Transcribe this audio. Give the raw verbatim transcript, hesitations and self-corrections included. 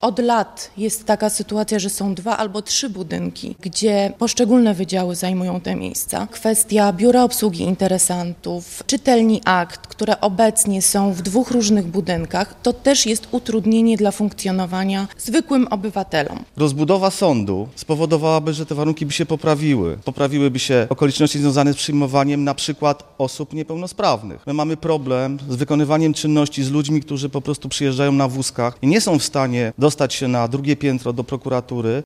Od lat jest taka sytuacja, że są dwa albo trzy budynki, gdzie poszczególne wydziały zajmują te miejsca. Kwestia biura obsługi interesantów, czytelni akt, które obecnie są w dwóch różnych budynkach, to też jest utrudnienie dla funkcjonowania zwykłym obywatelom. Rozbudowa sądu spowodowałaby, że te warunki by się poprawiły. Poprawiłyby się okoliczności związane z przyjmowaniem na przykład osób niepełnosprawnych. My mamy problem z wykonywaniem czynności z ludźmi, którzy po prostu przyjeżdżają na wózkach i nie są w stanie dostać się na drugie piętro do prokuratury,